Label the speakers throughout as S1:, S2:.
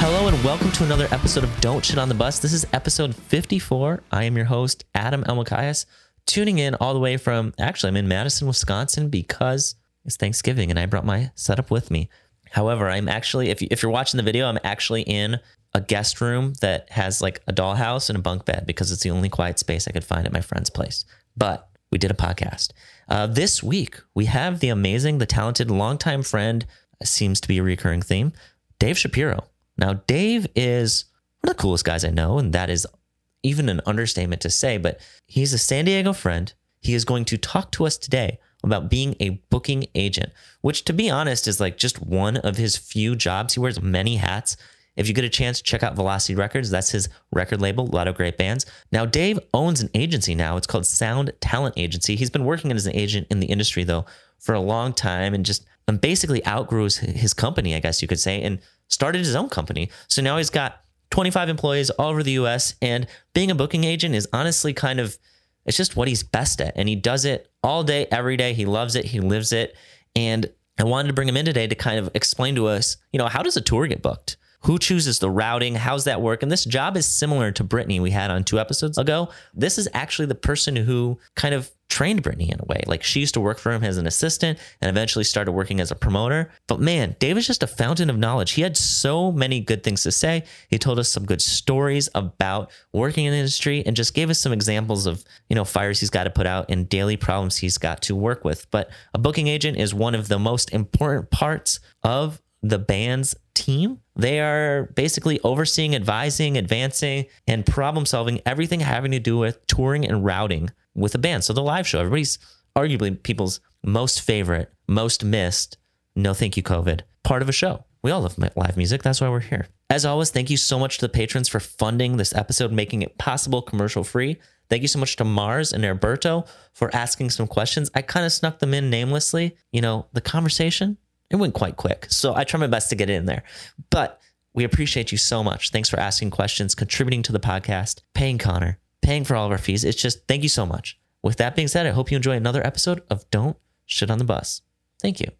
S1: Hello and welcome to another episode of Don't Shit on the Bus. This is episode 54. I am your host, Adam Elmakias, tuning in all the way from, actually, I'm in Madison, Wisconsin because it's Thanksgiving and I brought my setup with me. However, I'm actually, if you're watching the video, I'm actually in a guest room that has like a dollhouse and a bunk bed because it's the only quiet space I could find at my friend's place. But we did a podcast. This week, we have the amazing, the talented, longtime friend, seems to be a recurring theme, Dave Shapiro. Now, Dave is one of the coolest guys I know, and that is even an understatement to say, but he's a San Diego friend. He is going to talk to us today about being a booking agent, which, to be honest, is like just one of his few jobs. He wears many hats. If you get a chance, check out Velocity Records. That's his record label, a lot of great bands. Now, Dave owns an agency now. It's called Sound Talent Agency. He's been working as an agent in the industry, though, for a long time and just basically outgrew his company, I guess you could say, and started his own company. So now he's got 25 employees all over the US, and being a booking agent is honestly kind of, it's just what he's best at. And he does it all day, every day. He loves it. He lives it. And I wanted to bring him in today to kind of explain to us, how does a tour get booked? Who chooses the routing? How's that work? And this job is similar to Brittany we had on 2 episodes ago. This is actually the person who kind of trained Brittany in a way. Like, she used to work for him as an assistant and eventually started working as a promoter. But man, Dave is just a fountain of knowledge. He had so many good things to say. He told us some good stories about working in the industry and just gave us some examples of, fires he's got to put out and daily problems he's got to work with. But a booking agent is one of the most important parts of the band's team. They are basically overseeing, advising, advancing, and problem solving everything having to do with touring and routing with a band. So the live show, everybody's arguably people's most favorite, most missed, no thank you COVID, part of a show. We all love live music. That's why we're here. As always, thank you so much to the patrons for funding this episode, making it possible, commercial free. Thank you so much to Mars and Alberto for asking some questions. I kind of snuck them in namelessly. The conversation, it went quite quick. So I try my best to get it in there. But we appreciate you so much. Thanks for asking questions, contributing to the podcast, paying Connor, paying for all of our fees. It's just, thank you so much. With that being said, I hope you enjoy another episode of Don't Shit on the Bus. Thank you.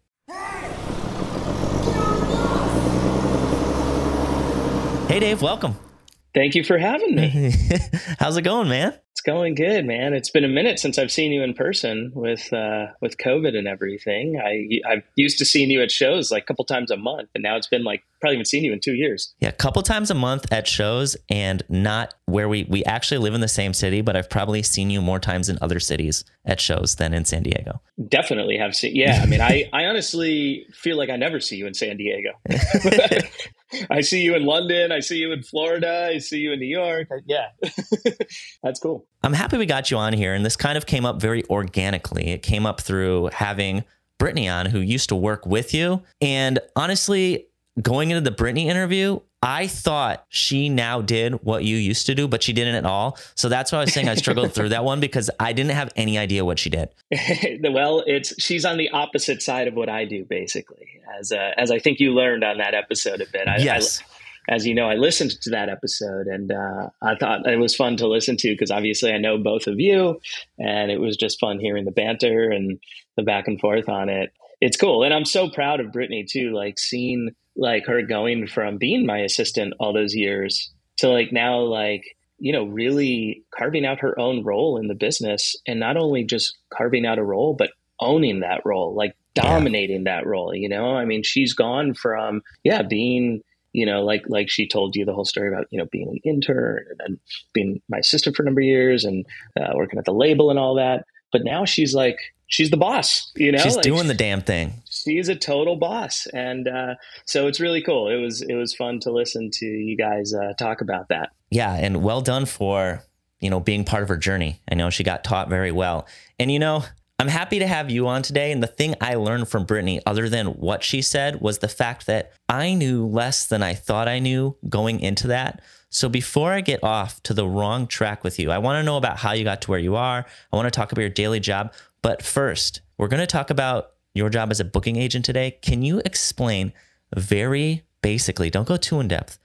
S1: Hey, Dave, welcome.
S2: Thank you for having me.
S1: How's it going, man?
S2: It's going good, man. It's been a minute since I've seen you in person with COVID and everything. I'm used to seeing you at shows like a couple times a month, and now it's been like probably haven't seen you in 2 years.
S1: Yeah, a couple times a month at shows, and not where we actually live in the same city, but I've probably seen you more times in other cities at shows than in San Diego.
S2: Definitely have seen. Yeah, I mean, I honestly feel like I never see you in San Diego. I see you in London. I see you in Florida. I see you in New York. Yeah, that's cool.
S1: I'm happy we got you on here. And this kind of came up very organically. It came up through having Brittany on, who used to work with you. And honestly, going into the Brittany interview, I thought she now did what you used to do, but she didn't at all. So that's why I was saying I struggled through that one, because I didn't have any idea what she did.
S2: Well, she's on the opposite side of what I do, basically, as I think you learned on that episode a bit.
S1: Yes.
S2: As you know, I listened to that episode, and I thought it was fun to listen to because obviously I know both of you, and it was just fun hearing the banter and the back and forth on it. It's cool. And I'm so proud of Brittany too, like seeing like her going from being my assistant all those years to like now, like, really carving out her own role in the business, and not only just carving out a role, but owning that role, like dominating that role. I mean, she's gone from, being, like she told you the whole story about, being an intern and then being my assistant for a number of years and working at the label and all that. But now she's the boss,
S1: She's doing the damn thing.
S2: She's a total boss. And so it's really cool. It was fun to listen to you guys talk about that.
S1: Yeah. And well done for, being part of her journey. I know she got taught very well. And, I'm happy to have you on today. And the thing I learned from Brittany, other than what she said, was the fact that I knew less than I thought I knew going into that. So before I get off to the wrong track with you, I want to know about how you got to where you are. I want to talk about your daily job. But first, we're going to talk about your job as a booking agent today. Can you explain very basically, don't go too in depth,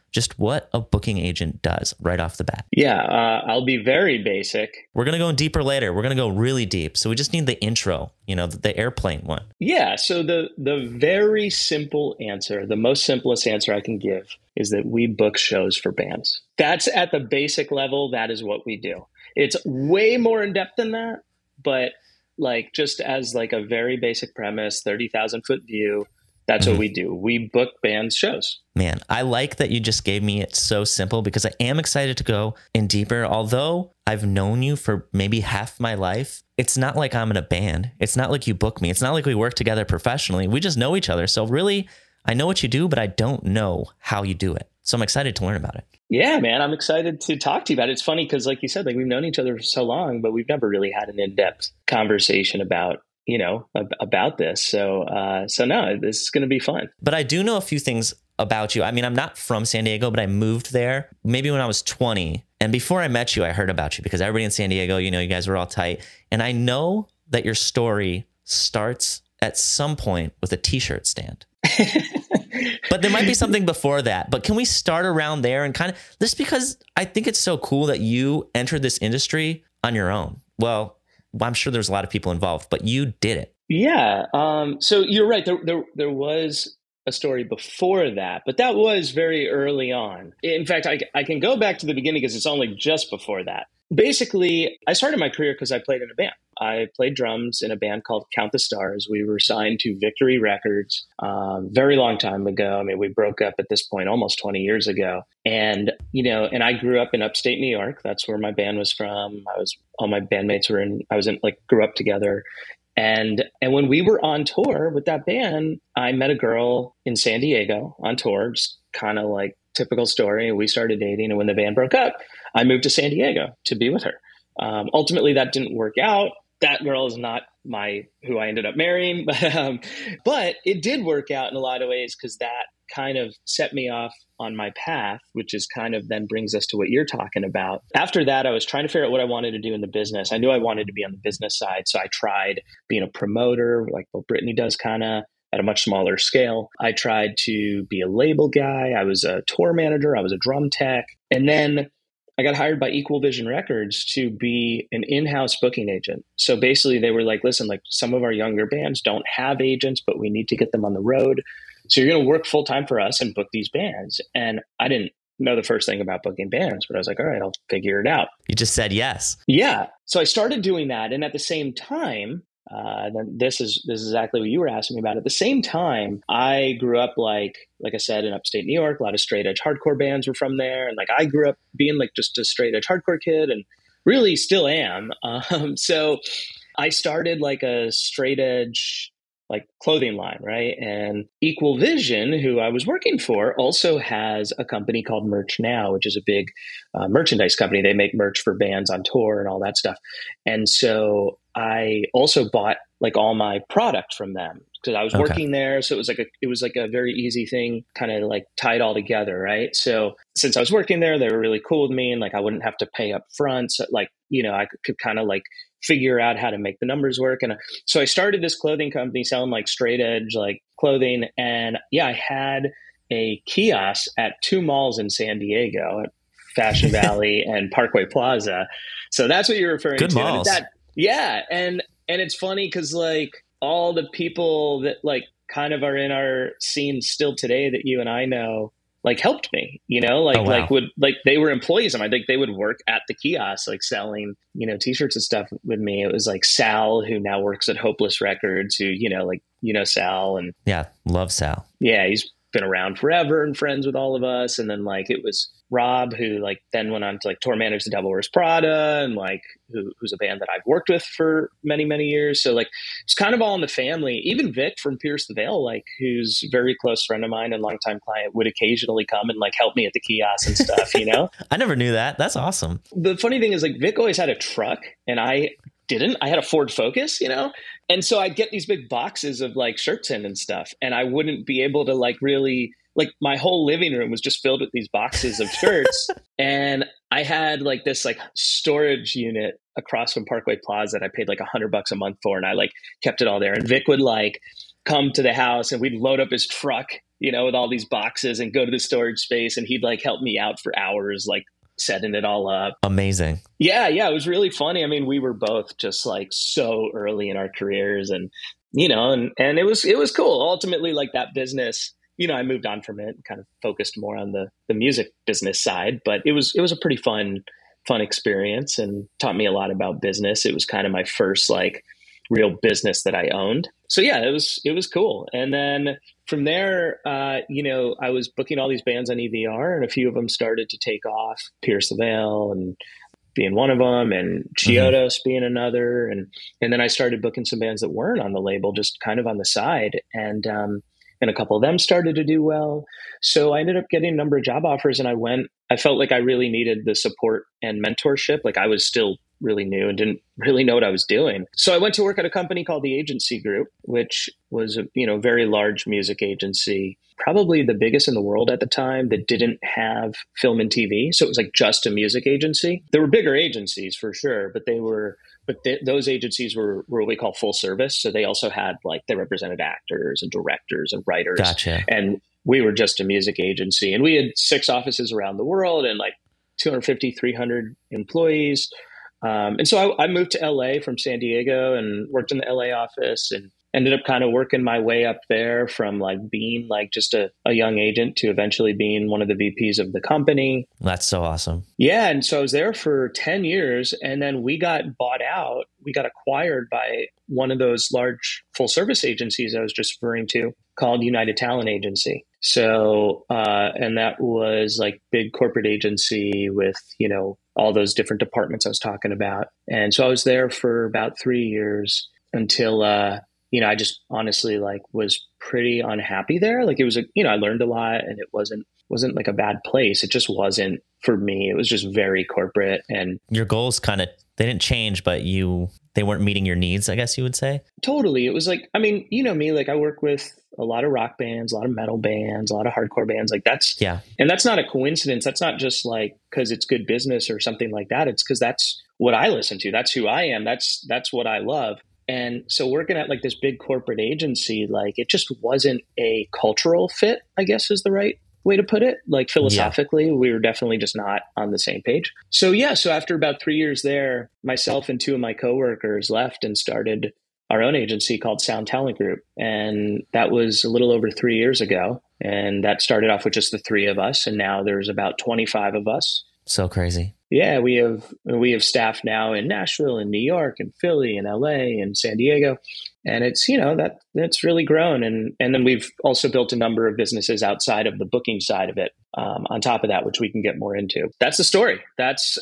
S1: just what a booking agent does right off the bat.
S2: Yeah, I'll be very basic.
S1: We're going to go deeper later. We're going to go really deep. So we just need the intro, the airplane one.
S2: Yeah, so the very simple answer, the most simplest answer I can give is that we book shows for bands. That's at the basic level. That is what we do. It's way more in depth than that, but like just as like a very basic premise, 30,000 foot view, that's what we do. We book bands shows.
S1: Man, I like that you just gave me it so simple because I am excited to go in deeper. Although I've known you for maybe half my life, it's not like I'm in a band. It's not like you book me. It's not like we work together professionally. We just know each other. So really, I know what you do, but I don't know how you do it. So I'm excited to learn about it.
S2: Yeah, man, I'm excited to talk to you about it. It's funny because like you said, like we've known each other for so long, but we've never really had an in-depth conversation about this. So no, this is going to be fun.
S1: But I do know a few things about you. I mean, I'm not from San Diego, but I moved there maybe when I was 20. And before I met you, I heard about you because everybody in San Diego, you guys were all tight. And I know that your story starts at some point with a t-shirt stand. But there might be something before that. But can we start around there and kind of just because I think it's so cool that you entered this industry on your own. Well, I'm sure there's a lot of people involved, but you did it.
S2: Yeah. So you're right. There was a story before that, but that was very early on. In fact, I can go back to the beginning because it's only just before that. Basically, I started my career because I played in a band. I played drums in a band called Count the Stars. We were signed to Victory Records very long time ago. I mean, we broke up at this point almost 20 years ago. And, and I grew up in upstate New York. That's where my band was from. All my bandmates grew up together. And when we were on tour with that band, I met a girl in San Diego on tour, just kind of like typical story. We started dating. And when the band broke up, I moved to San Diego to be with her. Ultimately, that didn't work out. That girl is not who I ended up marrying, but it did work out in a lot of ways because that kind of set me off on my path, which is kind of then brings us to what you're talking about. After that, I was trying to figure out what I wanted to do in the business. I knew I wanted to be on the business side. So I tried being a promoter, like what Brittany does kind of at a much smaller scale. I tried to be a label guy. I was a tour manager. I was a drum tech. And then I got hired by Equal Vision Records to be an in-house booking agent. So basically they were like, listen, like some of our younger bands don't have agents, but we need to get them on the road. So you're going to work full time for us and book these bands. And I didn't know the first thing about booking bands, but I was like, all right, I'll figure it out.
S1: You just said yes.
S2: Yeah. So I started doing that. And at the same time, then this is exactly what you were asking me about. At the same time, I grew up like I said, in upstate New York. A lot of straight edge hardcore bands were from there, and like I grew up being like just a straight edge hardcore kid, and really still am. So I started like a straight edge like clothing line, right? And Equal Vision, who I was working for, also has a company called Merch Now, which is a big merchandise company. They make merch for bands on tour and all that stuff. And so I also bought like all my product from them because I was working there. So it was like a very easy thing, kind of like tie it all together, right? So since I was working there, they were really cool with me, and like I wouldn't have to pay up front. So like, I could kind of like figure out how to make the numbers work. And so I started this clothing company selling like straight edge, like clothing. And yeah, I had a kiosk at 2 malls in San Diego, at Fashion Valley and Parkway Plaza. So that's what you're referring
S1: Good
S2: to.
S1: malls.
S2: Yeah. And it's funny because like all the people that like kind of are in our scene still today that you and I know, like helped me, like they were employees. And I think they would work at the kiosk, like selling, t-shirts and stuff with me. It was like Sal, who now works at Hopeless Records, who, Sal. And
S1: yeah, love Sal.
S2: Yeah. He's been around forever and friends with all of us. And then like, it was Rob, who like then went on to like tour manage the Devil Wears Prada, and like who's a band that I've worked with for many, many years. So like it's kind of all in the family. Even Vic from Pierce the Veil, like who's a very close friend of mine and longtime client, would occasionally come and like help me at the kiosk and stuff,
S1: I never knew that. That's awesome.
S2: The funny thing is like Vic always had a truck and I didn't. I had a Ford Focus, and so I'd get these big boxes of like shirts in and stuff, and I wouldn't be able to like really, like my whole living room was just filled with these boxes of shirts. And I had like this like storage unit across from Parkway Plaza that I paid like $100 a month for. And I like kept it all there. And Vic would like come to the house and we'd load up his truck with all these boxes and go to the storage space. And he'd like help me out for hours, like setting it all up.
S1: Amazing.
S2: Yeah. It was really funny. I mean, we were both just like so early in our careers and, and it was cool. Ultimately, like that business, I moved on from it and kind of focused more on the music business side, but it was a pretty fun experience and taught me a lot about business. It was kind of my first like real business that I owned. So yeah, it was cool. And then from there, I was booking all these bands on EVR, and a few of them started to take off. Pierce the Veil and being one of them, and Chiodos being another, and then I started booking some bands that weren't on the label, just kind of on the side, and a couple of them started to do well. So I ended up getting a number of job offers, and I felt like I really needed the support and mentorship. Like I was still really new and didn't really know what I was doing. So I went to work at a company called the Agency Group, which was a very large music agency, probably the biggest in the world at the time, that didn't have film and TV. So it was like just a music agency. There were bigger agencies for sure, but those agencies were what we call full service. So they also had they represented actors and directors and writers.
S1: Gotcha.
S2: And we were just a music agency, and we had 6 offices around the world and like 250, 300 employees. And so I moved to LA from San Diego and worked in the LA office, and ended up kind of working my way up there from like being like just a young agent to eventually being one of the VPs of the company.
S1: That's so awesome.
S2: Yeah. And so I was there for 10 years, and then we got bought out. We got acquired by one of those large full service agencies I was just referring to, called United Talent Agency. So, and that was like big corporate agency with, all those different departments I was talking about. And so I was there for about 3 years until, I just honestly was pretty unhappy there. Like it was I learned a lot, and it wasn't like a bad place. It just wasn't for me. It was just very corporate, and
S1: your goals they didn't change, but they weren't meeting your needs, I guess you would say.
S2: Totally. It was like, I mean, me, like I work with a lot of rock bands, a lot of metal bands, a lot of hardcore bands. Like and that's not a coincidence. That's not just like, cause it's good business or something like that. It's cause that's what I listen to. That's who I am. That's what I love. And so working at like this big corporate agency, like it just wasn't a cultural fit, I guess is the right way to put it. Like philosophically, we were definitely just not on the same page. So so after about 3 years there, myself and 2 of my coworkers left and started our own agency called Sound Talent Group. And that was a little over 3 years ago. And that started off with just the 3 of us. And now there's about 25 of us.
S1: So crazy.
S2: Yeah, we have staff now in Nashville and New York and Philly and LA and San Diego. And it's, that's really grown. And then we've also built a number of businesses outside of the booking side of it, on top of that, which we can get more into. That's the story. That's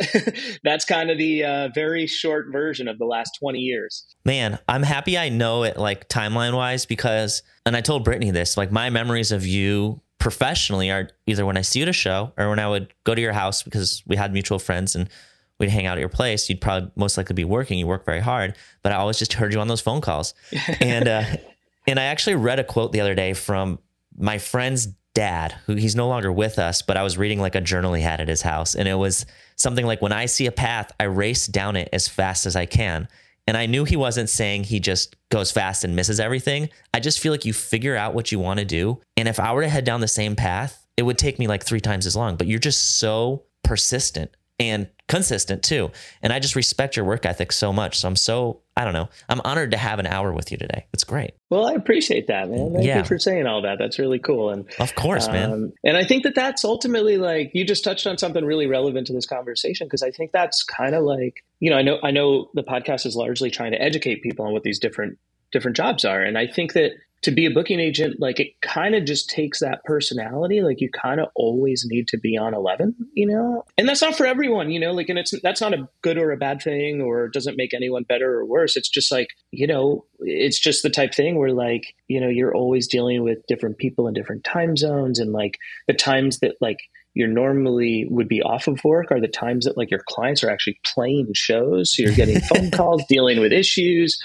S2: kind of the very short version of the last 20 years.
S1: Man, I'm happy I know it like timeline wise, because, and I told Brittany this, like my memories of you professionally are either when I see you at a show or when I would go to your house, because we had mutual friends and we'd hang out at your place. You'd probably most likely be working. You work very hard, but I always just heard you on those phone calls. And I actually read a quote the other day from my friend's dad, who he's no longer with us, but I was reading like a journal he had at his house. And it was something like, when I see a path, I race down it as fast as I can. And I knew he wasn't saying he just goes fast and misses everything. I just feel like you figure out what you want to do. And if I were to head down the same path, it would take me like 3 times as long, but you're just so persistent and consistent too. And I just respect your work ethic so much. So I'm honored to have an hour with you today. It's great.
S2: Well, I appreciate that, man. Thank you for saying all that. That's really cool. And
S1: of course, man.
S2: And I think that's ultimately like, you just touched on something really relevant to this conversation, because I think that's kind of like, I know the podcast is largely trying to educate people on what these different jobs are. And I think that to be a booking agent, like it kind of just takes that personality. Like you kind of always need to be on 11, and that's not for everyone, like, and that's not a good or a bad thing, or doesn't make anyone better or worse. It's just like, it's just the type thing where like, you're always dealing with different people in different time zones, and like the times that like you normally would be off of work are the times that like your clients are actually playing shows. So you're getting phone calls, dealing with issues.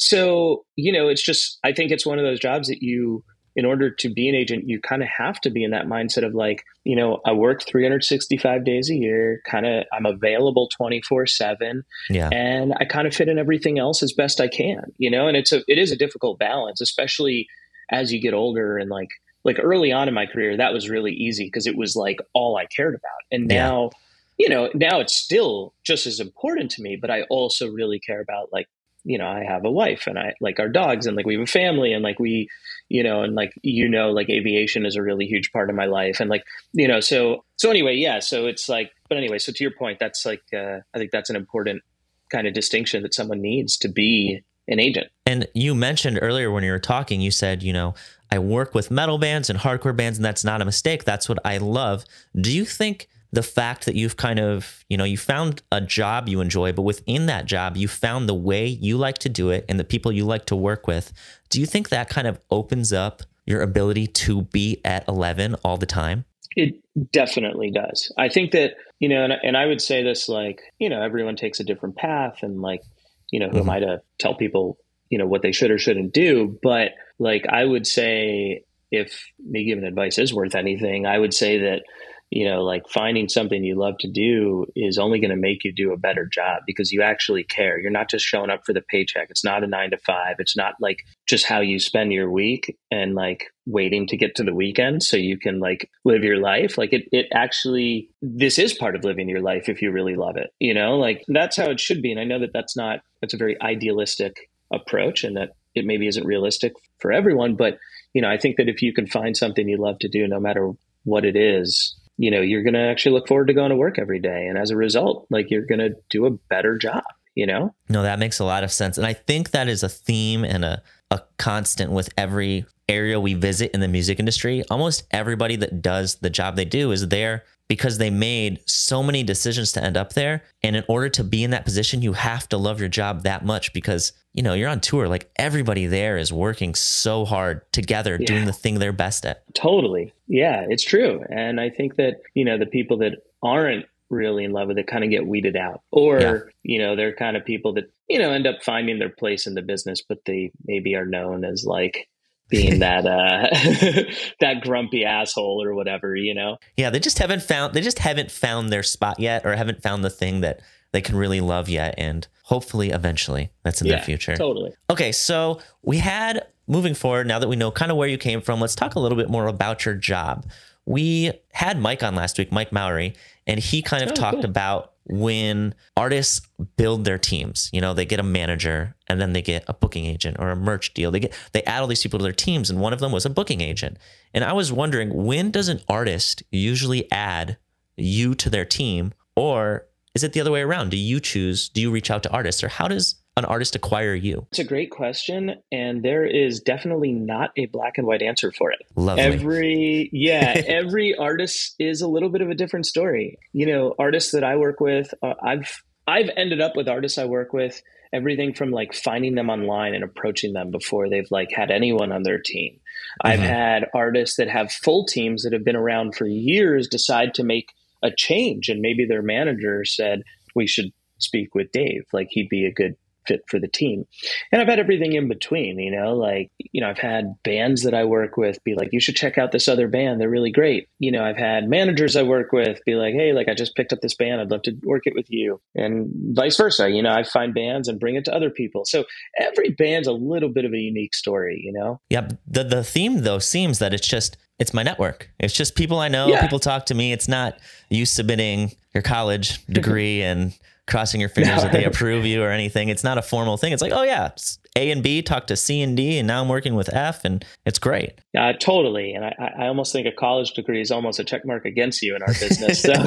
S2: So, it's just, I think it's one of those jobs that in order to be an agent, you kind of have to be in that mindset of like, I work 365 days a year, I'm available 24/7.
S1: Yeah.
S2: And I kind of fit in everything else as best I can, and it is a difficult balance, especially as you get older and like, like early on in my career, that was really easy because it was like all I cared about. And
S1: Yeah.
S2: now, now it's still just as important to me, but I also really care about like, I have a wife and I like our dogs and like we have a family and like and like, like aviation is a really huge part of my life. And like, so anyway, yeah. So it's like, but anyway, so to your point, that's like, I think that's an important kind of distinction that someone needs to be an agent.
S1: And you mentioned earlier when you were talking, you said, I work with metal bands and hardcore bands, and that's not a mistake. That's what I love. Do you think the fact that you've kind of, you found a job you enjoy, but within that job, you found the way you like to do it and the people you like to work with, do you think that kind of opens up your ability to be at 11 all the time?
S2: It definitely does. I think that, and I would say this like, everyone takes a different path and like, who am I to tell people, what they should or shouldn't do. But like, I would say if me giving advice is worth anything, I would say that, like finding something you love to do is only going to make you do a better job because you actually care. You're not just showing up for the paycheck. It's not a 9 to 5. It's not like just how you spend your week and like waiting to get to the weekend so you can like live your life. Like it actually, this is part of living your life if you really love it, like that's how it should be. And I know that that's a very idealistic approach and that it maybe isn't realistic for everyone. But, I think that if you can find something you love to do, no matter what it is, you're going to actually look forward to going to work every day. And as a result, like you're going to do a better job, No,
S1: that makes a lot of sense. And I think that is a theme and a constant with every area we visit in the music industry. Almost everybody that does the job they do is there because they made so many decisions to end up there. And in order to be in that position, you have to love your job that much because, you're on tour. Like everybody there is working so hard together, doing the thing they're best at.
S2: Totally. Yeah, it's true. And I think that, the people that aren't really in love with it kind of get weeded out or, they're kind of people that, end up finding their place in the business, but they maybe are known as like being that that grumpy asshole or whatever,
S1: Yeah, they just haven't found their spot yet or haven't found the thing that they can really love yet. And hopefully eventually that's in their future.
S2: Totally.
S1: Okay, so moving forward, now that we know kind of where you came from, let's talk a little bit more about your job. We had Mike on last week, Mike Mowry, and he kind of talked about when artists build their teams. They get a manager and then they get a booking agent or a merch deal. They add all these people to their teams, and one of them was a booking agent. And I was wondering, when does an artist usually add you to their team, or is it the other way around? Do you reach out to artists, or how does an artist acquire you?
S2: It's a great question. And there is definitely not a black and white answer for it.
S1: Lovely.
S2: Every artist is a little bit of a different story. Artists that I work with, I've ended up with artists I work with, everything from like finding them online and approaching them before they've like had anyone on their team. I've had artists that have full teams that have been around for years decide to make a change, and maybe their manager said, we should speak with Dave, like he'd be a good fit for the team. And I've had everything in between, I've had bands that I work with be like, you should check out this other band, they're really great. I've had managers I work with be like, hey, like I just picked up this band, I'd love to work it with you, and vice versa. I find bands and bring it to other people. So every band's a little bit of a unique story,
S1: Yeah. The theme though seems that it's my network. It's just people I know. People talk to me. It's not you submitting your college degree and crossing your fingers that they approve you or anything. It's not a formal thing. It's like, oh yeah, A and B talk to C and D, and now I'm working with F, and it's great.
S2: Totally. And I almost think a college degree is almost a check mark against you in our business. So.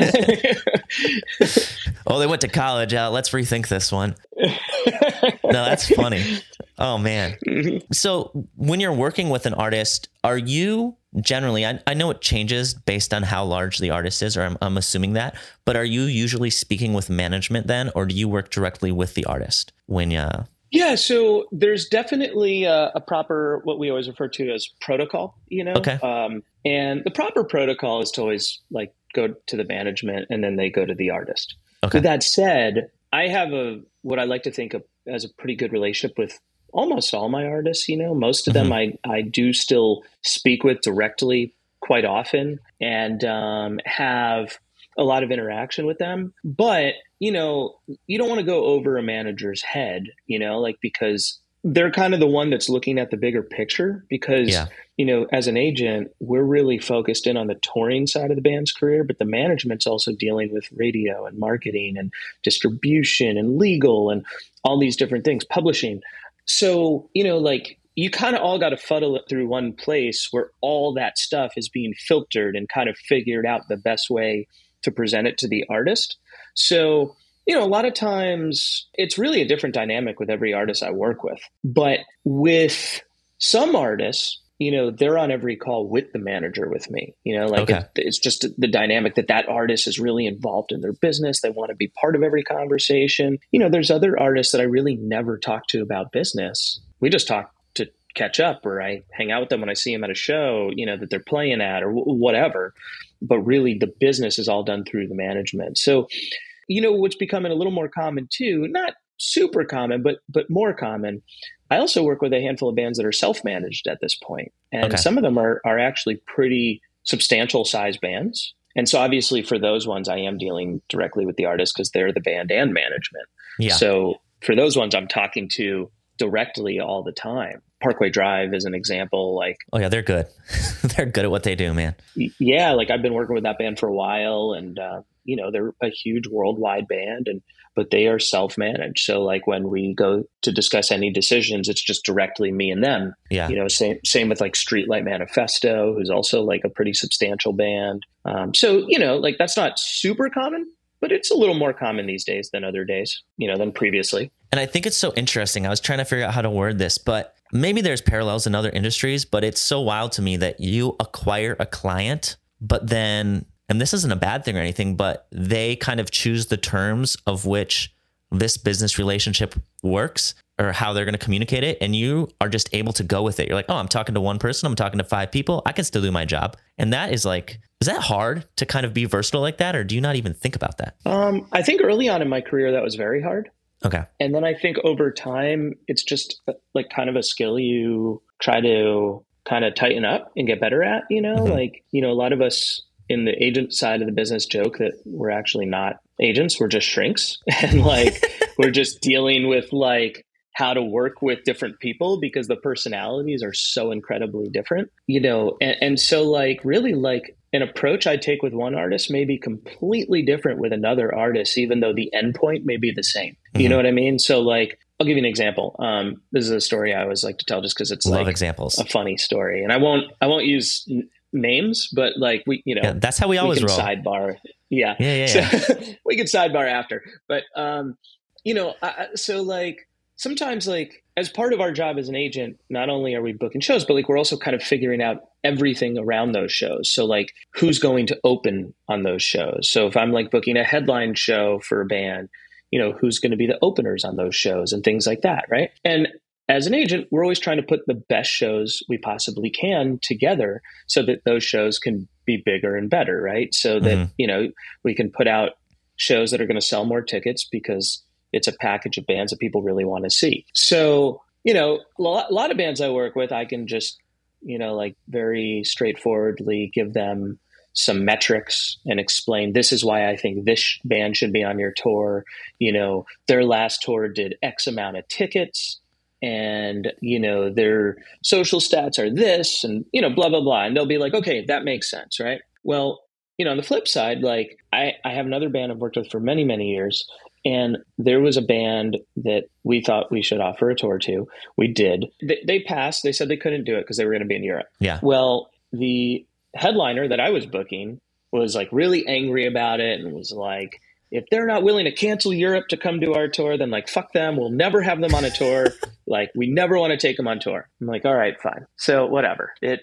S1: Oh, they went to college. Let's rethink this one. No, that's funny. Oh man. So when you're working with an artist, are you generally, I know it changes based on how large the artist is, or I'm assuming that, but are you usually speaking with management then, or do you work directly with the artist when
S2: Yeah, so there's definitely a proper, what we always refer to as protocol,
S1: Okay.
S2: And the proper protocol is to always like go to the management and then they go to the artist.
S1: Okay.
S2: With that said, I have what I like to think of as a pretty good relationship with almost all my artists. Most of them I do still speak with directly quite often and have a lot of interaction with them. But, you don't want to go over a manager's head, like because they're kind of the one that's looking at the bigger picture because,
S1: Yeah.
S2: As an agent, we're really focused in on the touring side of the band's career, but the management's also dealing with radio and marketing and distribution and legal and all these different things, publishing. So, you kind of all got to funnel it through one place where all that stuff is being filtered and kind of figured out the best way to present it to the artist. So, a lot of times it's really a different dynamic with every artist I work with. But with some artists, they're on every call with the manager with me.
S1: Okay.
S2: It's just the dynamic that artist is really involved in their business. They want to be part of every conversation. There's other artists that I really never talk to about business. We just talk to catch up, or I hang out with them when I see them at a show, that they're playing at or whatever. But really the business is all done through the management. So, what's becoming a little more common too, not super common, but more common. I also work with a handful of bands that are self-managed at this point. And some of them are actually pretty substantial size bands. And so obviously for those ones, I am dealing directly with the artist because they're the band and management.
S1: Yeah.
S2: So for those ones, I'm talking to directly all the time. Parkway Drive is an example.
S1: Oh yeah, they're good. They're good at what they do, man.
S2: Yeah. I've been working with that band for a while, and, they're a huge worldwide band, but they are self-managed. So when we go to discuss any decisions, it's just directly me and them.
S1: Yeah.
S2: Same with Streetlight Manifesto, who's also a pretty substantial band. So, that's not super common, but it's a little more common these days than other days, than previously.
S1: And I think it's so interesting. I was trying to figure out how to word this, but maybe there's parallels in other industries, but it's so wild to me that you acquire a client, but then, and this isn't a bad thing or anything, but they kind of choose the terms of which this business relationship works or how they're going to communicate it. And you are just able to go with it. You're like, oh, I'm talking to one person. I'm talking to 5 people. I can still do my job. And that is is that hard to kind of be versatile like that? Or do you not even think about that?
S2: I think early on in my career, that was very hard.
S1: Okay.
S2: And then I think over time, it's just kind of a skill you try to kind of tighten up and get better at, a lot of us in the agent side of the business joke that we're actually not agents. We're just shrinks. And we're just dealing with how to work with different people because the personalities are so incredibly different, and so really an approach I take with one artist may be completely different with another artist, even though the endpoint may be the same. Mm-hmm. You know what I mean? So I'll give you an example. This is a story I always like to tell just because it's
S1: love examples,
S2: a funny story, and I won't use names, but
S1: that's how we always roll.
S2: Sidebar. Yeah.
S1: So,
S2: we can sidebar after, but sometimes as part of our job as an agent, not only are we booking shows, but we're also kind of figuring out everything around those shows. So who's going to open on those shows? So if I'm booking a headline show for a band, who's going to be the openers on those shows and things like that. Right. And as an agent, we're always trying to put the best shows we possibly can together so that those shows can be bigger and better. Right. So that, we can put out shows that are going to sell more tickets because it's a package of bands that people really want to see. So, a lot of bands I work with, I can just, very straightforwardly give them some metrics and explain, this is why I think this band should be on your tour. Their last tour did X amount of tickets and, their social stats are this and, blah, blah, blah. And they'll be like, okay, that makes sense. Right. Well, on the flip side, I have another band I've worked with for many, many years. And there was a band that we thought we should offer a tour to. We did. They passed. They said they couldn't do it because they were going to be in Europe.
S1: Yeah.
S2: Well, the headliner that I was booking was really angry about it and was like, if they're not willing to cancel Europe to come to our tour, then fuck them. We'll never have them on a tour. We never want to take them on tour. I'm like, all right, fine. So whatever. Let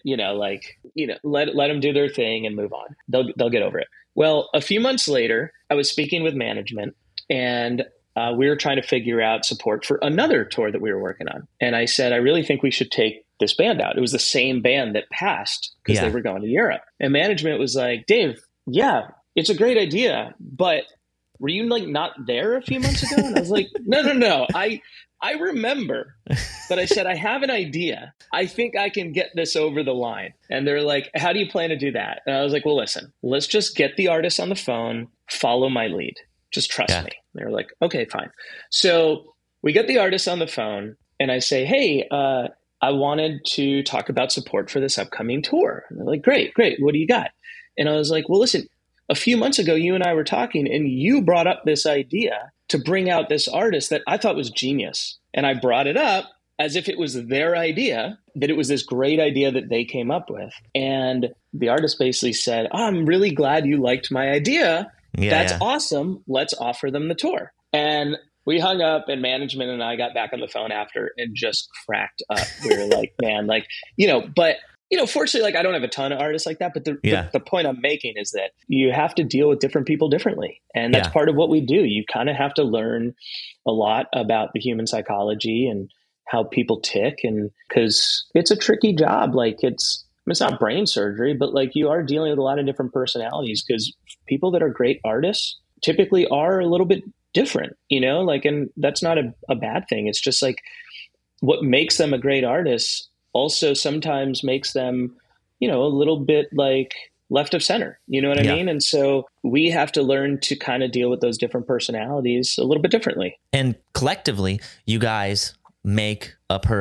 S2: them do their thing and move on. They'll get over it. Well, a few months later, I was speaking with management. And we were trying to figure out support for another tour that we were working on. And I said, I really think we should take this band out. It was the same band that passed because they were going to Europe. And management was like, Dave, yeah, it's a great idea. But were you not there a few months ago? And I was like, no. I remember. But I said, I have an idea. I think I can get this over the line. And they're like, how do you plan to do that? And I was like, well, listen, let's just get the artist on the phone, follow my lead. Just trust me. They were like, okay, fine. So we get the artist on the phone and I say, hey, I wanted to talk about support for this upcoming tour. And they're like, great, great. What do you got? And I was like, well, listen, a few months ago, you and I were talking and you brought up this idea to bring out this artist that I thought was genius. And I brought it up as if it was their idea, that it was this great idea that they came up with. And the artist basically said, oh, I'm really glad you liked my idea. That's awesome. Let's offer them the tour. And we hung up, and management and I got back on the phone after and just cracked up. We were like, man, like, but fortunately, like, I don't have a ton of artists like that, but the point I'm making is that you have to deal with different people differently. And that's part of what we do. You kind of have to learn a lot about the human psychology and how people tick. And because it's a tricky job, like it's not brain surgery, but like you are dealing with a lot of different personalities, because people that are great artists typically are a little bit different, like, and that's not a bad thing. It's just like what makes them a great artist also sometimes makes them, a little bit like left of center, you know what I mean? And so we have to learn to kind of deal with those different personalities a little bit differently.
S1: And collectively, you guys make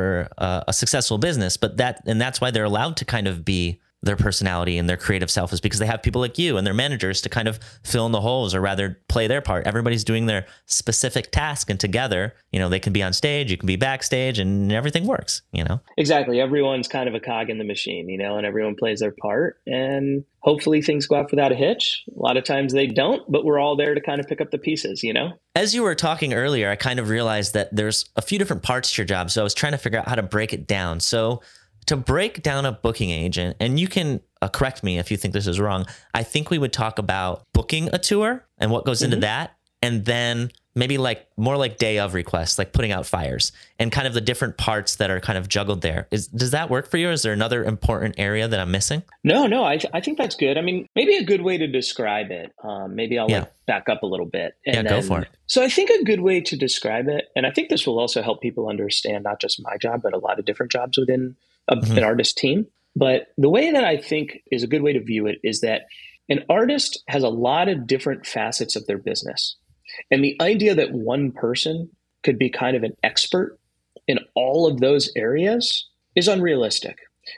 S1: a successful business, that's why they're allowed to kind of be their personality and their creative self, is because they have people like you and their managers to kind of fill in the holes, or rather play their part. Everybody's doing their specific task, and together, they can be on stage, you can be backstage, and everything works,
S2: Exactly. Everyone's kind of a cog in the machine, and everyone plays their part, and hopefully things go off without a hitch. A lot of times they don't, but we're all there to kind of pick up the pieces,
S1: As you were talking earlier, I kind of realized that there's a few different parts to your job. So I was trying to figure out how to break it down. So to break down a booking agent, and you can correct me if you think this is wrong, I think we would talk about booking a tour and what goes into that, and then maybe like more like day of requests, like putting out fires, and kind of the different parts that are kind of juggled there. Does that work for you? Is there another important area that I'm missing?
S2: No, I think that's good. I mean, maybe a good way to describe it, maybe I'll back up a little bit. And
S1: go for it.
S2: So I think a good way to describe it, and I think this will also help people understand not just my job, but a lot of different jobs within an artist team. But the way that I think is a good way to view it is that an artist has a lot of different facets of their business. And the idea that one person could be kind of an expert in all of those areas is unrealistic.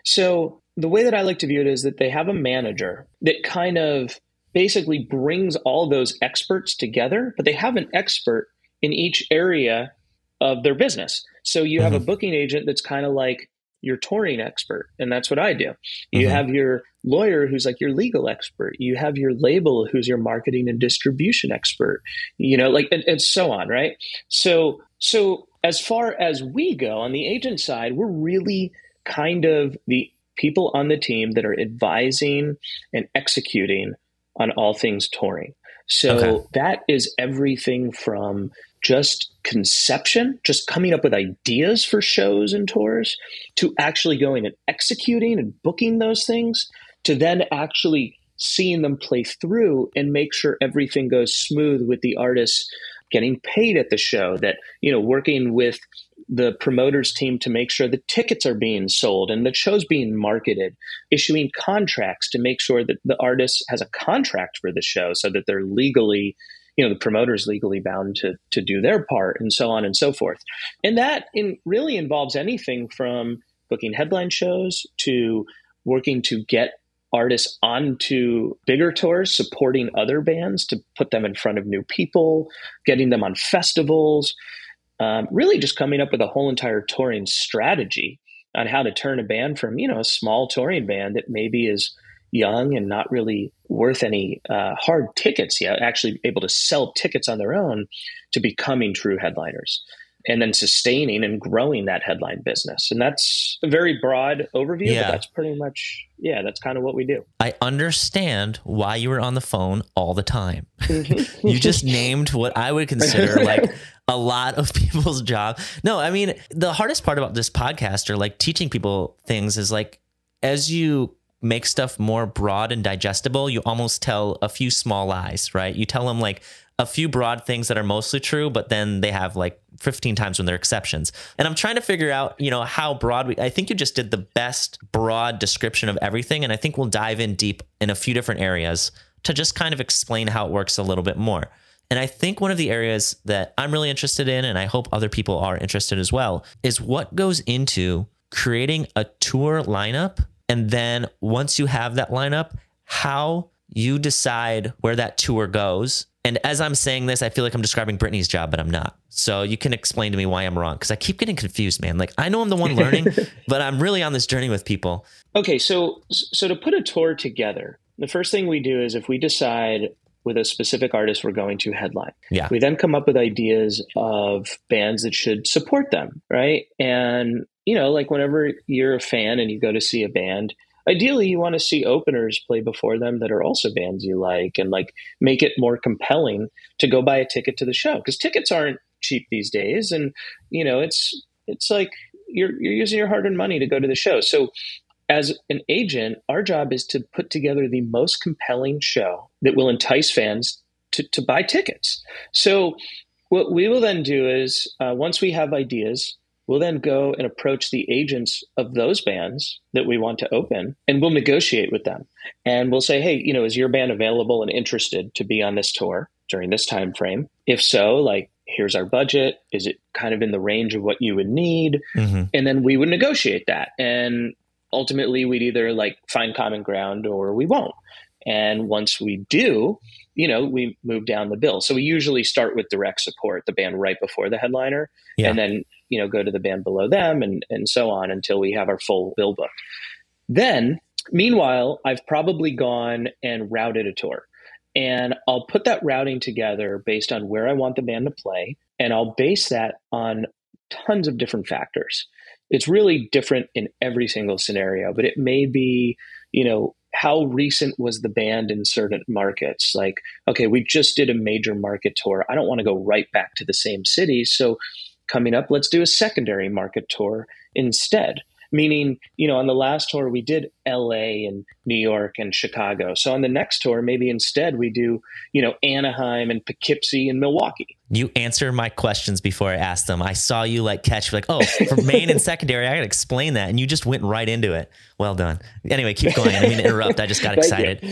S2: So the way that I like to view it is that they have a manager that kind of basically brings all those experts together, but they have an expert in each area of their business. So you have a booking agent that's kind of like your touring expert, and that's what I do. You have your lawyer who's like your legal expert. You have your label who's your marketing and distribution expert, and so on, right? So as far as we go on the agent side, we're really kind of the people on the team that are advising and executing on all things touring. So that is everything from just conception, just coming up with ideas for shows and tours, to actually going and executing and booking those things, to then actually seeing them play through and make sure everything goes smooth with the artists getting paid at the show, that, working with the promoters team to make sure the tickets are being sold and the show's being marketed, issuing contracts to make sure that the artist has a contract for the show so that they're legally, the promoter's legally bound to do their part, and so on and so forth. And that really involves anything from booking headline shows to working to get artists onto bigger tours, supporting other bands to put them in front of new people, getting them on festivals, really just coming up with a whole entire touring strategy on how to turn a band from, a small touring band that maybe is young and not really worth any hard tickets yet, actually able to sell tickets on their own, to becoming true headliners, and then sustaining and growing that headline business. And that's a very broad overview, but that's pretty much, that's kind of what we do.
S1: I understand why you were on the phone all the time. You just named what I would consider like a lot of people's job. No, I mean, the hardest part about this podcast, or like teaching people things, is like, as you make stuff more broad and digestible, you almost tell a few small lies, right? You tell them like a few broad things that are mostly true, but then they have like 15 times when they're exceptions. And I'm trying to figure out, how broad I think you just did the best broad description of everything. And I think we'll dive in deep in a few different areas to just kind of explain how it works a little bit more. And I think one of the areas that I'm really interested in, and I hope other people are interested as well, is what goes into creating a tour lineup. And then once you have that lineup, how you decide where that tour goes. And as I'm saying this, I feel like I'm describing Brittany's job, but I'm not. So you can explain to me why I'm wrong, because I keep getting confused, man. Like, I know I'm the one learning, but I'm really on this journey with people.
S2: Okay, so to put a tour together, the first thing we do is if we decide with a specific artist we're going to headline, we then come up with ideas of bands that should support them, right? And, like whenever you're a fan and you go to see a band, ideally, you want to see openers play before them that are also bands you like, and like make it more compelling to go buy a ticket to the show, because tickets aren't cheap these days, and it's like you're using your hard-earned money to go to the show. So, as an agent, our job is to put together the most compelling show that will entice fans to buy tickets. So, what we will then do is once we have ideas, we'll then go and approach the agents of those bands that we want to open, and we'll negotiate with them. And we'll say, hey, is your band available and interested to be on this tour during this time frame? If so, like, here's our budget. Is it kind of in the range of what you would need? Mm-hmm. And then we would negotiate that. And ultimately, we'd either like find common ground or we won't. And once we do, we move down the bill. So we usually start with direct support, the band right before the headliner, and then, go to the band below them and so on until we have our full bill booked. Then, meanwhile, I've probably gone and routed a tour, and I'll put that routing together based on where I want the band to play. And I'll base that on tons of different factors. It's really different in every single scenario, but it may be, how recent was the band in certain markets? Like, okay, we just did a major market tour. I don't want to go right back to the same city. So coming up, let's do a secondary market tour instead. Meaning, on the last tour, we did LA and New York and Chicago. So on the next tour, maybe instead we do, Anaheim and Poughkeepsie and Milwaukee.
S1: You answer my questions before I asked them. I saw you catch oh, for main and secondary, I got to explain that. And you just went right into it. Well done. Anyway, keep going. I didn't mean to interrupt. I just got excited.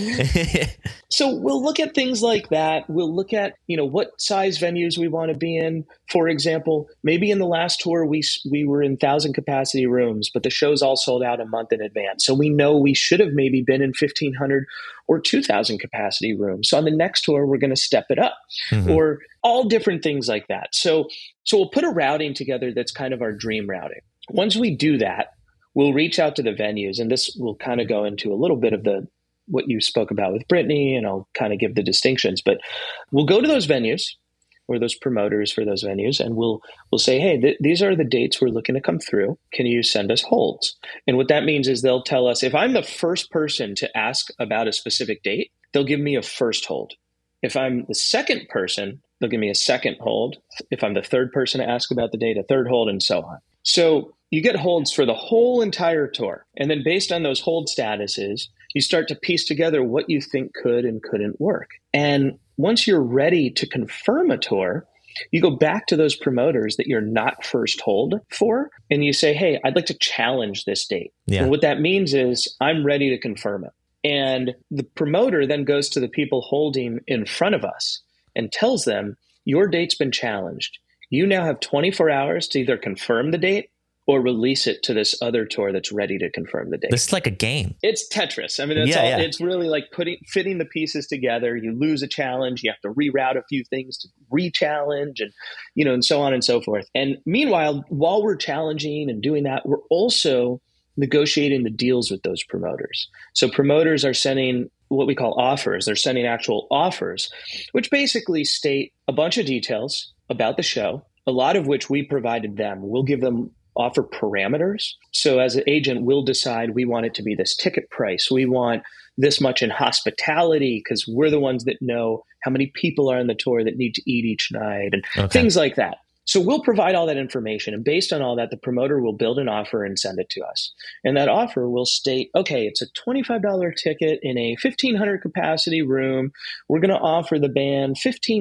S2: So we'll look at things like that. We'll look at, what size venues we want to be in. For example, maybe in the last tour, we were in 1,000 capacity rooms, but the show's all sold out a month in advance. So we know we should have maybe been in 1,500 or 2,000 capacity rooms. So on the next tour, we're going to step it up, or all different things like that. So we'll put a routing together that's kind of our dream routing. Once we do that, we'll reach out to the venues, and this will kind of go into a little bit of what you spoke about with Brittany, and I'll kind of give the distinctions. But we'll go to those venues or those promoters for those venues, and we'll say, hey, these are the dates we're looking to come through. Can you send us holds? And what that means is they'll tell us, if I'm the first person to ask about a specific date, they'll give me a first hold. If I'm the second person, they'll give me a second hold. If I'm the third person to ask about the date, a third hold, and so on. So you get holds for the whole entire tour. And then based on those hold statuses, you start to piece together what you think could and couldn't work. And once you're ready to confirm a tour, you go back to those promoters that you're not first hold for, and you say, hey, I'd like to challenge this date. Yeah. And what that means is I'm ready to confirm it. And the promoter then goes to the people holding in front of us and tells them, your date's been challenged. You now have 24 hours to either confirm the date or release it to this other tour that's ready to confirm the date.
S1: This is like a game.
S2: It's Tetris. I mean, it's really like fitting the pieces together. You lose a challenge, you have to reroute a few things to re-challenge, and and so on and so forth. And meanwhile, while we're challenging and doing that, we're also negotiating the deals with those promoters. So promoters are sending what we call offers. They're sending actual offers, which basically state a bunch of details about the show, a lot of which we provided them. We'll give them offer parameters. So as an agent, we'll decide we want it to be this ticket price. We want this much in hospitality because we're the ones that know how many people are on the tour that need to eat each night and things like that. So we'll provide all that information. And based on all that, the promoter will build an offer and send it to us. And that offer will state, okay, it's a $25 ticket in a 1,500 capacity room. We're going to offer the band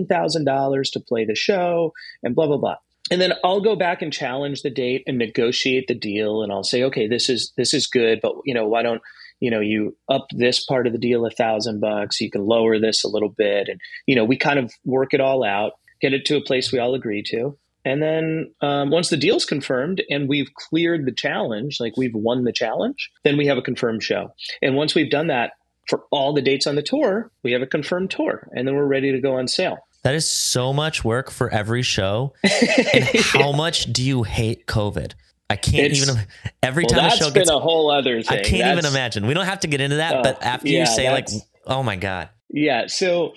S2: $15,000 to play the show and blah, blah, blah. And then I'll go back and challenge the date and negotiate the deal. And I'll say, okay, this is good, but why don't you up this part of the deal $1,000, you can lower this a little bit. And, we kind of work it all out, get it to a place we all agree to. And then once the deal's confirmed and we've cleared the challenge, like we've won the challenge, then we have a confirmed show. And once we've done that for all the dates on the tour, we have a confirmed tour, and then we're ready to go on sale.
S1: That is so much work for every show. And how much do you hate COVID? I can't every time a show gets...
S2: That's been a whole other thing.
S1: I can't even imagine. We don't have to get into that, but after you say like, oh my God.
S2: Yeah. So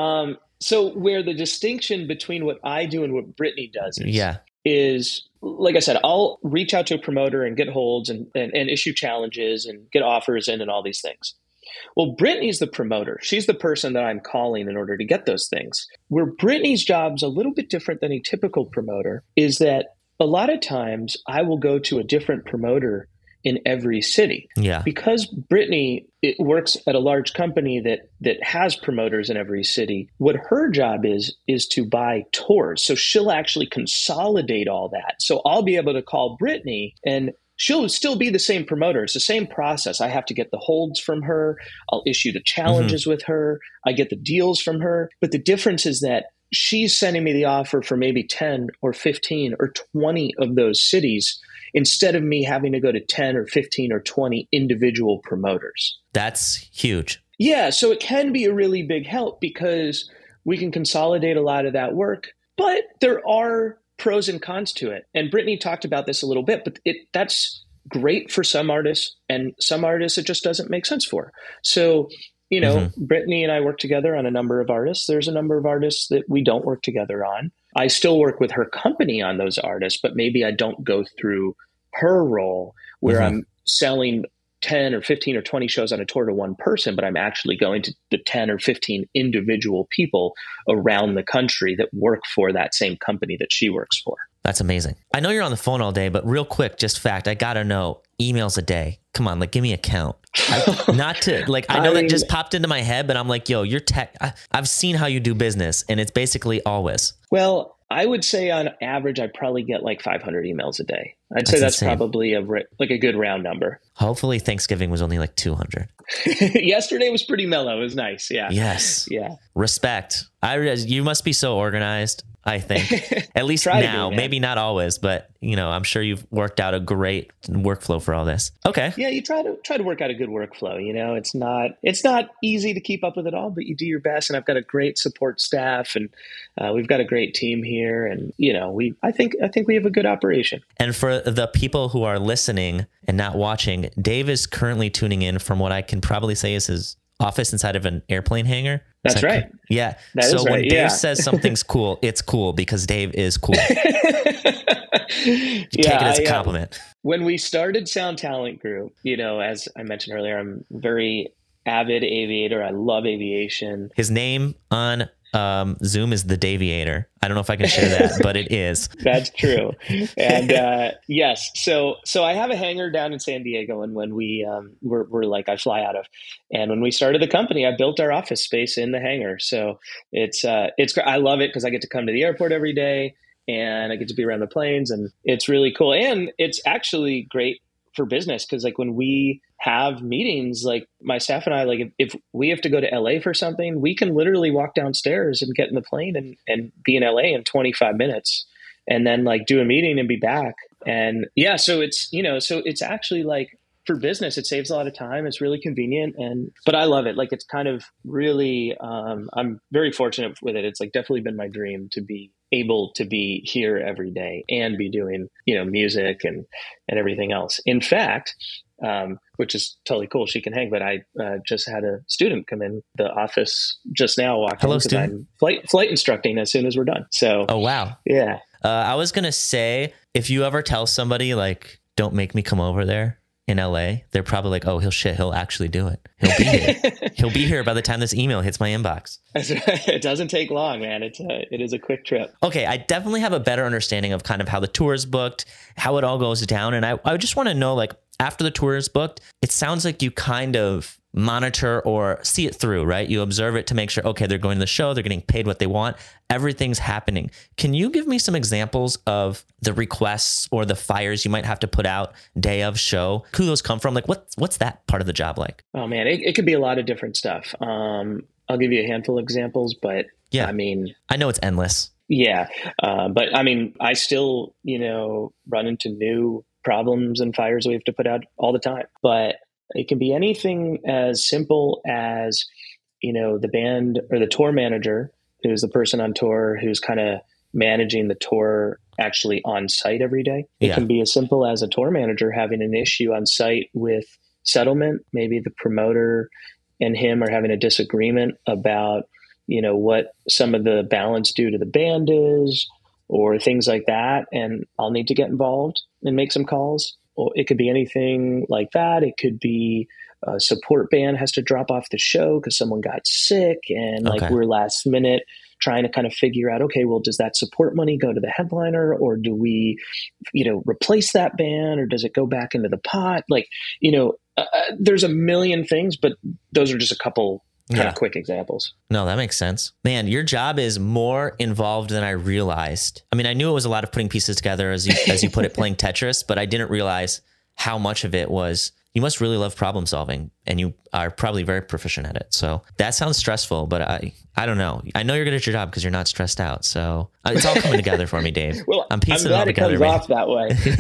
S2: where the distinction between what I do and what Brittany does is, like I said, I'll reach out to a promoter and get holds and issue challenges and get offers in and all these things. Well, Brittany's the promoter. She's the person that I'm calling in order to get those things. Where Brittany's job's a little bit different than a typical promoter is that a lot of times I will go to a different promoter in every city.
S1: Yeah.
S2: Because Brittany works at a large company that has promoters in every city, what her job is to buy tours. So she'll actually consolidate all that. So I'll be able to call Brittany and she'll still be the same promoter. It's the same process. I have to get the holds from her. I'll issue the challenges with her. I get the deals from her. But the difference is that she's sending me the offer for maybe 10 or 15 or 20 of those cities instead of me having to go to 10 or 15 or 20 individual promoters.
S1: That's huge.
S2: Yeah. So it can be a really big help because we can consolidate a lot of that work, but there are pros and cons to it. And Brittany talked about this a little bit, but that's great for some artists, and some artists it just doesn't make sense for. So, Brittany and I work together on a number of artists. There's a number of artists that we don't work together on. I still work with her company on those artists, but maybe I don't go through her role where I'm selling 10 or 15 or 20 shows on a tour to one person, but I'm actually going to the 10 or 15 individual people around the country that work for that same company that she works for.
S1: That's amazing. I know you're on the phone all day, but real quick, just fact, I got to know, emails a day. Come on, give me a count. I know that just popped into my head, but I'm like, yo, you're tech. I've seen how you do business, and it's basically always.
S2: Well, I would say on average, I probably get 500 emails a day. I'd say that's insane. Probably a good round number.
S1: Hopefully Thanksgiving was only 200.
S2: Yesterday was pretty mellow. It was nice. Yeah.
S1: Yes.
S2: Yeah.
S1: Respect. You must be so organized, I think. At least now, maybe not always, but I'm sure you've worked out a great workflow for all this. Okay.
S2: Yeah, you try to work out a good workflow. It's not easy to keep up with it all, but you do your best. And I've got a great support staff, and we've got a great team here. And I think we have a good operation.
S1: And for the people who are listening and not watching, Dave is currently tuning in from what I can probably say is his office inside of an airplane hangar.
S2: That's right.
S1: Yeah.
S2: That is right.
S1: When Dave says something's cool, it's cool because Dave is cool. Take it as a compliment.
S2: When we started Sound Talent Group, as I mentioned earlier, I'm a very avid aviator. I love aviation.
S1: His name on Zoom is the Daviator. I don't know if I can share that, but it is.
S2: That's true. And yes, so I have a hangar down in San Diego, and when I fly out of, and when we started the company, I built our office space in the hangar. So it's I love it because I get to come to the airport every day, and I get to be around the planes, and it's really cool. And it's actually great for business because when we have meetings, my staff and I, if we have to go to LA for something, we can literally walk downstairs and get in the plane and be in LA in 25 minutes and then do a meeting and be back. And yeah, so it's, so it's actually for business, it saves a lot of time. It's really convenient. But I love it. It's kind of really, I'm very fortunate with it. It's definitely been my dream to be able to be here every day and be doing, music and everything else. In fact, which is totally cool. She can hang, but I just had a student come in the office just now.
S1: Hello, student.
S2: I'm flight instructing as soon as we're done. So,
S1: oh wow,
S2: yeah.
S1: I was gonna say, if you ever tell somebody don't make me come over there in LA, they're probably oh, he'll actually do it. He'll be here. He'll be here by the time this email hits my inbox.
S2: It doesn't take long, man. It is a quick trip.
S1: Okay. I definitely have a better understanding of kind of how the tour is booked, how it all goes down. And I just want to know, after the tour is booked, it sounds like you kind of monitor or see it through, right? You observe it to make sure, okay, they're going to the show, they're getting paid what they want, everything's happening. Can you give me some examples of the requests or the fires you might have to put out day of show? Who those come from? Like what's that part of the job like?
S2: Oh man, it could be a lot of different stuff. I'll give you a handful of examples, but
S1: yeah,
S2: I mean,
S1: I know it's endless.
S2: Yeah. But I mean, I still, run into new problems and fires we have to put out all the time, but it can be anything as simple as, the band or the tour manager, who's the person on tour who's kind of managing the tour actually on site every day. It can be as simple as a tour manager having an issue on site with settlement. Maybe the promoter and him are having a disagreement about, what some of the balance due to the band is, or things like that. And I'll need to get involved and make some calls. Or it could be anything like that. It could be a support band has to drop off the show because someone got sick, and like we're last minute trying to kind of figure out, okay, well, does that support money go to the headliner, or do we, replace that band, or does it go back into the pot? Like, there's a million things, but those are just a couple kind of quick examples.
S1: No, that makes sense. Man, your job is more involved than I realized. I mean, I knew it was a lot of putting pieces together, as you put it, playing Tetris, but I didn't realize how much of it was, you must really love problem solving, and you are probably very proficient at it. So that sounds stressful, but I don't know. I know you're good at your job because you're not stressed out. So it's all coming together for me, Dave.
S2: Well,
S1: I'm piecing it all together.
S2: It comes off that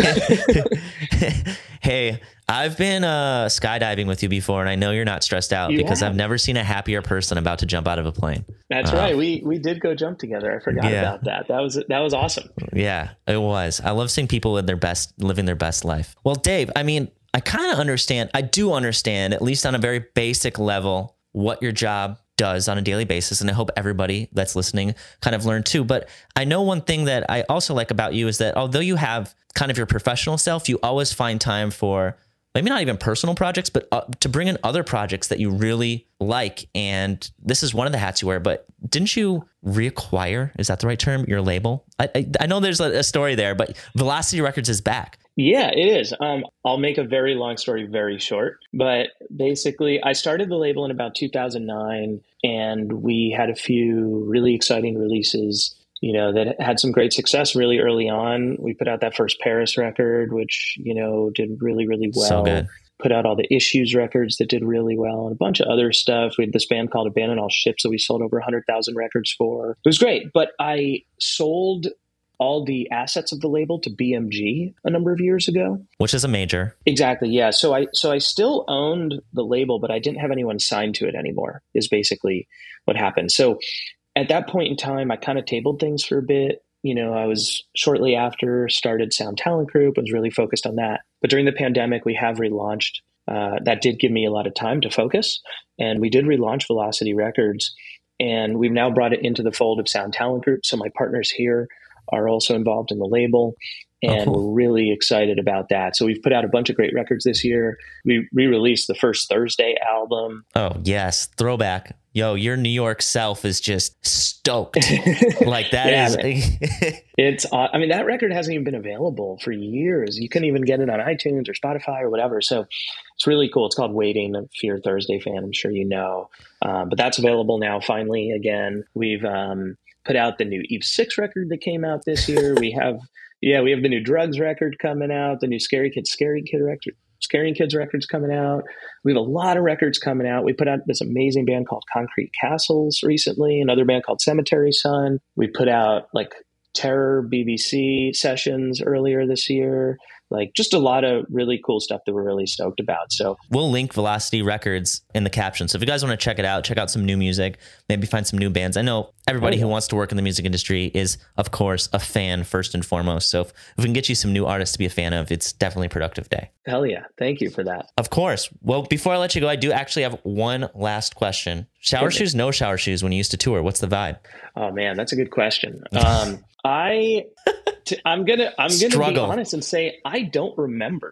S1: way. Hey, I've been skydiving with you before, and I know you're not stressed out because I've never seen a happier person about to jump out of a plane.
S2: That's right. We did go jump together. I forgot about that. That was awesome.
S1: Yeah, it was. I love seeing people living their best life. Well, Dave, I mean, I kind of understand. I do understand, at least on a very basic level, what your job does on a daily basis. And I hope everybody that's listening kind of learned too. But I know one thing that I also like about you is that although you have kind of your professional self, you always find time for maybe not even personal projects, but to bring in other projects that you really like. And this is one of the hats you wear, but didn't you reacquire, is that the right term, your label? I know there's a story there, but Velocity Records is back.
S2: Yeah, it is. I'll make a very long story very short, but basically I started the label in about 2009, and we had a few really exciting releases, that had some great success really early on. We put out that first Paris record, which, did really, really well.
S1: So good.
S2: Put out all the Issues records that did really well, and a bunch of other stuff. We had this band called Abandon All Ships that we sold over 100,000 records for. It was great, but I sold all the assets of the label to BMG a number of years ago.
S1: Which is a major.
S2: Exactly, yeah. So I still owned the label, but I didn't have anyone signed to it anymore, is basically what happened. So at that point in time, I kind of tabled things for a bit. I was shortly after started Sound Talent Group, was really focused on that. But during the pandemic, we have relaunched. That did give me a lot of time to focus. And we did relaunch Velocity Records. And we've now brought it into the fold of Sound Talent Group. So my partners here are also involved in the label, and we're really excited about that. So we've put out a bunch of great records this year. We re-released the First Thursday album.
S1: Oh, yes. Throwback. Yo, your New York self is just stoked. Like that is.
S2: I mean, that record hasn't even been available for years. You couldn't even get it on iTunes or Spotify or whatever. So it's really cool. It's called Waiting. If you're a Thursday fan, I'm sure you know. But that's available now, finally, again. We've put out the new Eve 6 record that came out this year. We have the new Drugs record coming out, the new Scary Kids record. Scaring Kids records coming out. We have a lot of records coming out. We put out this amazing band called Concrete Castles recently, another band called Cemetery Sun. We put out like Terror BBC sessions earlier this year. Like just a lot of really cool stuff that we're really stoked about. So
S1: we'll link Velocity Records in the caption. So if you guys want to check it out, check out some new music, maybe find some new bands. I know everybody who wants to work in the music industry is, of course, a fan first and foremost. So if we can get you some new artists to be a fan of, it's definitely a productive day.
S2: Hell yeah. Thank you for that.
S1: Of course. Well, before I let you go, I do actually have one last question. Shower shoes, no shower shoes when you used to tour? What's the vibe?
S2: Oh man, that's a good question. I'm gonna be honest and say I don't remember.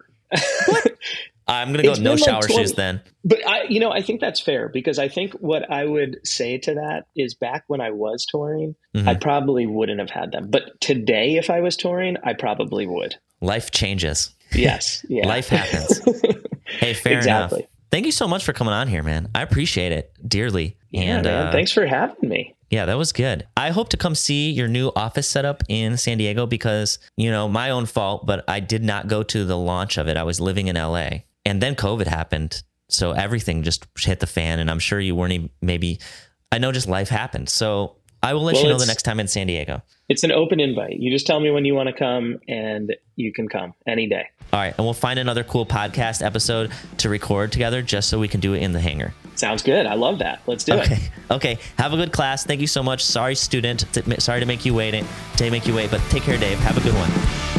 S1: I'm gonna go no shower shoes then.
S2: But I think that's fair, because I think what I would say to that is back when I was touring, I probably wouldn't have had them. But today, if I was touring, I probably would.
S1: Life changes.
S2: Yes. Yeah.
S1: Life happens. Hey, fair enough. Thank you so much for coming on here, man. I appreciate it dearly.
S2: Yeah, man. Thanks for having me.
S1: Yeah, that was good. I hope to come see your new office setup in San Diego because, my own fault, but I did not go to the launch of it. I was living in LA and then COVID happened. So everything just hit the fan, and I'm sure you weren't I know just life happened. So I will let you know the next time in San Diego.
S2: It's an open invite. You just tell me when you want to come and you can come any day.
S1: All right. And we'll find another cool podcast episode to record together just so we can do it in the hangar.
S2: Sounds good. I love that. Let's do it.
S1: Okay. Have a good class. Thank you so much. Sorry, student. Sorry to make you wait, but take care, Dave. Have a good one.